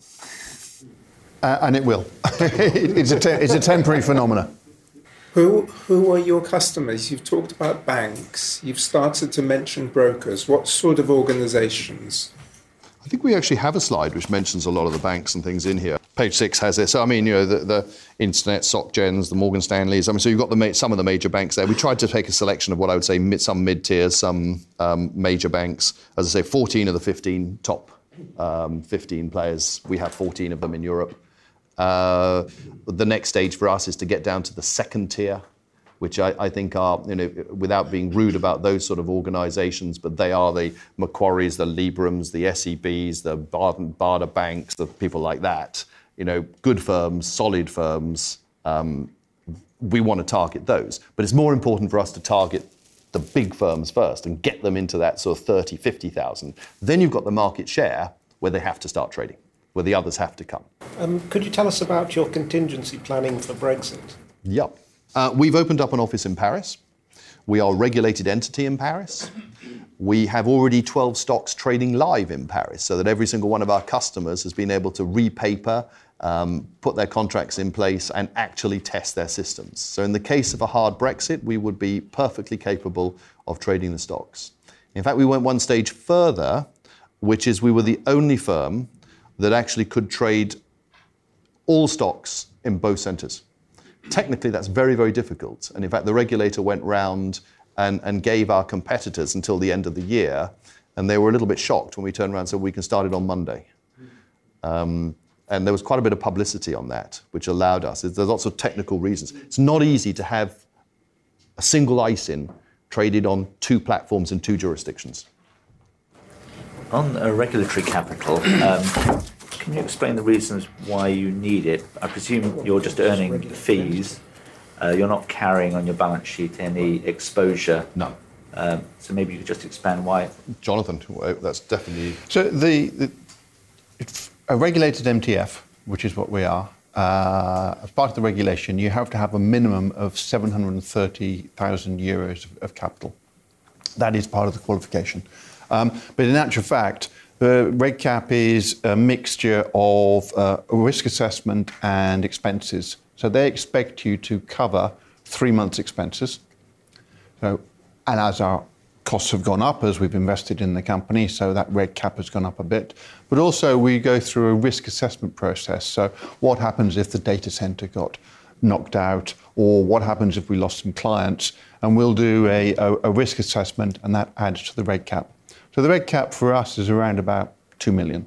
Uh, and it will. it's, a te- it's a temporary phenomenon. Who who are your customers? You've talked about banks. You've started to mention brokers. What sort of organisations? I think we actually have a slide which mentions a lot of the banks and things in here. Page six has this. So, I mean, you know, the, the Internet, SocGens, the Morgan Stanleys. I mean, so you've got the ma- some of the major banks there. We tried to take a selection of what I would say mid, some mid-tiers, some um, major banks. As I say, fourteen of the fifteen top um, fifteen players. We have fourteen of them in Europe. Uh, the next stage for us is to get down to the second tier, which I, I think are, you know, without being rude about those sort of organisations, but they are the Macquaries, the Librums, the S E Bs, the Baader Banks, the people like that. You know, good firms, solid firms. Um, we want to target those, but it's more important for us to target the big firms first and get them into that sort of thirty, fifty thousand. Then you've got the market share where they have to start trading, where the others have to come. Um, could you tell us about your contingency planning for Brexit? Yep. Uh, we've opened up an office in Paris. We are a regulated entity in Paris. We have already twelve stocks trading live in Paris, so that every single one of our customers has been able to repaper, um, put their contracts in place and actually test their systems. So in the case of a hard Brexit, we would be perfectly capable of trading the stocks. In fact, we went one stage further, which is we were the only firm that actually could trade all stocks in both centres. Technically, that's very, very difficult. And in fact, the regulator went round and, and gave our competitors until the end of the year, and they were a little bit shocked when we turned around and said, we can start it on Monday. Um, and there was quite a bit of publicity on that, which allowed us. There's lots of technical reasons. It's not easy to have a single I S I N traded on two platforms in two jurisdictions. On uh, regulatory capital, um, can you explain the reasons why you need it? I presume you're just earning fees. Uh, you're not carrying on your balance sheet any exposure. No. Um, so maybe you could just expand why. Jonathan, that's definitely... So the, the it's a regulated M T F, which is what we are, uh, as part of the regulation, you have to have a minimum of seven hundred thirty thousand euros of, of capital. That is part of the qualification. Um, but in actual fact, the reg cap is a mixture of uh, risk assessment and expenses. So they expect you to cover three months' expenses. So, and as our costs have gone up as we've invested in the company, so that reg cap has gone up a bit. But also we go through a risk assessment process. So what happens if the data center got knocked out, or what happens if we lost some clients? And we'll do a, a, a risk assessment, and that adds to the reg cap. So the reg cap for us is around about two million.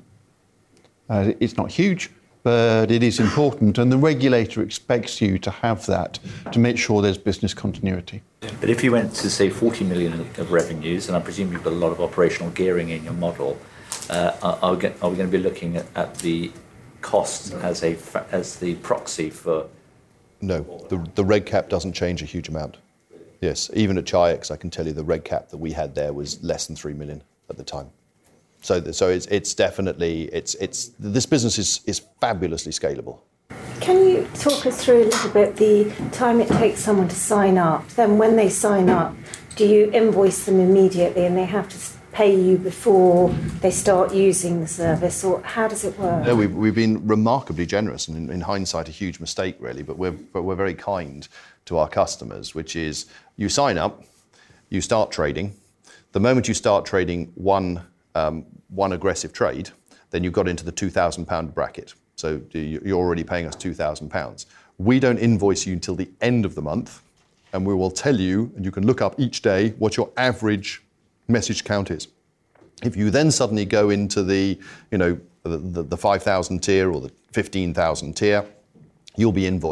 Uh, it's not huge, but it is important, and the regulator expects you to have that to make sure there's business continuity. But if you went to, say, forty million of revenues, and I presume you've got a lot of operational gearing in your model, uh, are, are, we going, are we going to be looking at, at the costs as a as the proxy for... No, the, the reg cap doesn't change a huge amount. Yes, even at Chi-X, I can tell you the reg cap that we had there was less than three million at the time. So, the, so it's it's definitely it's it's this business is is fabulously scalable. Can you talk us through a little bit the time it takes someone to sign up? Then, when they sign up, do you invoice them immediately, and they have to pay you before they start using the service, or how does it work? No, we've we've been remarkably generous, and in, in hindsight, a huge mistake really. But we're but we're very kind to our customers, which is you sign up, you start trading. The moment you start trading one um, one aggressive trade, then you've got into the two thousand pound bracket. So you're already paying us two thousand pounds. We don't invoice you until the end of the month, and we will tell you, and you can look up each day, what your average message count is. If you then suddenly go into the, you know, the, the, the five thousand tier or the fifteen thousand tier, you'll be invoiced.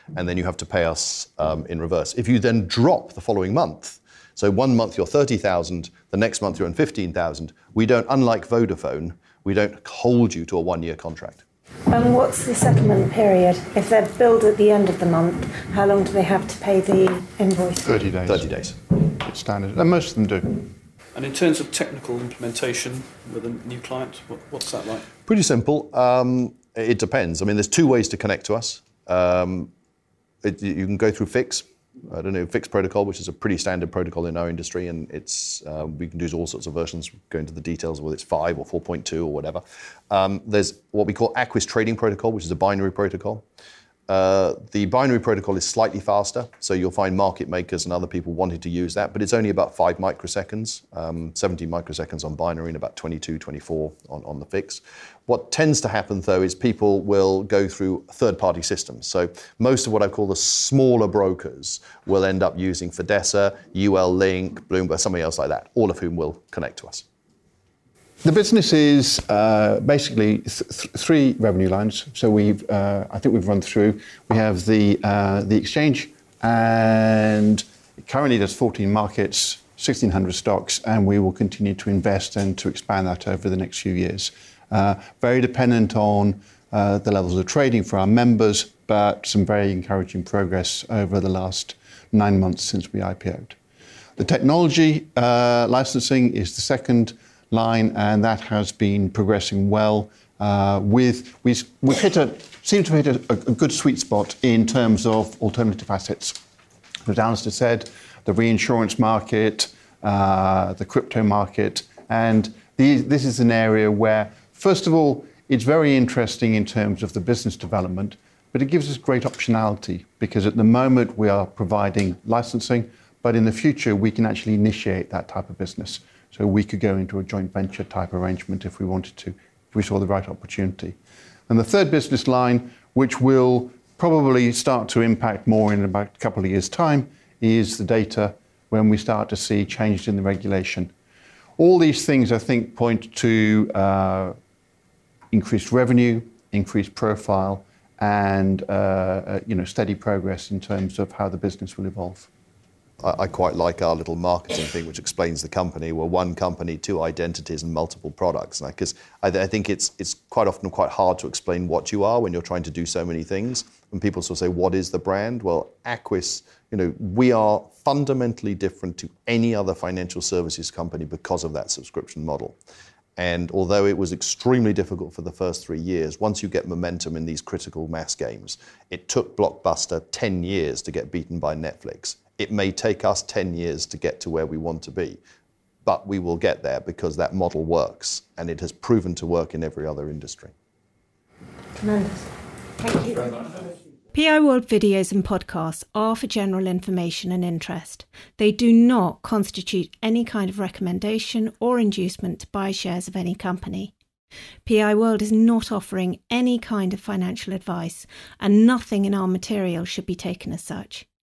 and then you have to pay us um, in reverse. If you then drop the following month, so one month you're thirty thousand, the next month you're on fifteen thousand, we don't, unlike Vodafone, we don't hold you to a one-year contract. And what's the settlement period? If they're billed at the end of the month, how long do they have to pay the invoice? thirty days. thirty days. It's standard, and most of them do. And in terms of technical implementation with a new client, what, what's that like? Pretty simple. Um, it depends. I mean, there's two ways to connect to us. Um, it, you can go through Fix. I don't know, Fix protocol, which is a pretty standard protocol in our industry, and it's uh, we can do all sorts of versions, go into the details, whether it's five or four point two or whatever. Um, there's what we call Aquis Trading Protocol, which is a binary protocol. Uh, the binary protocol is slightly faster, so you'll find market makers and other people wanting to use that, but it's only about five microseconds, um, seventy microseconds on binary and about twenty-two, twenty-four on, on the Fix. What tends to happen, though, is people will go through third-party systems. So most of what I call the smaller brokers will end up using Fidessa, U L Link, Bloomberg, somebody else like that, all of whom will connect to us. The business is uh, basically th- th- three revenue lines. So we've, uh, I think we've run through. We have the uh, the exchange, and it currently does fourteen markets, sixteen hundred stocks, and we will continue to invest and to expand that over the next few years. Uh, very dependent on uh, the levels of trading for our members, but some very encouraging progress over the last nine months since we I P O'd. The technology uh, licensing is the second line, and that has been progressing well. Uh, with we we've hit a seem to have hit a, a good sweet spot in terms of alternative assets. As Alistair said, the reinsurance market, uh, the crypto market, and the, this is an area where, first of all, it's very interesting in terms of the business development, but it gives us great optionality because at the moment we are providing licensing, but in the future we can actually initiate that type of business. So we could go into a joint venture type arrangement if we wanted to, if we saw the right opportunity. And the third business line, which will probably start to impact more in about a couple of years' time, is the data when we start to see changes in the regulation. All these things, I think, point to uh, increased revenue, increased profile, and uh, uh, you know, steady progress in terms of how the business will evolve. I quite like our little marketing thing, which explains the company. We're one company, two identities, and multiple products. Because I, th- I think it's it's quite often quite hard to explain what you are when you're trying to do so many things. When people sort of say, "What is the brand?" Well, Aquis, you know, we are fundamentally different to any other financial services company because of that subscription model. And although it was extremely difficult for the first three years, once you get momentum in these critical mass games, it took Blockbuster ten years to get beaten by Netflix. It may take us ten years to get to where we want to be, but we will get there because that model works, and it has proven to work in every other industry. Tremendous. Thank you. P I World videos and podcasts are for general information and interest. They do not constitute any kind of recommendation or inducement to buy shares of any company. P I World is not offering any kind of financial advice, and nothing in our material should be taken as such.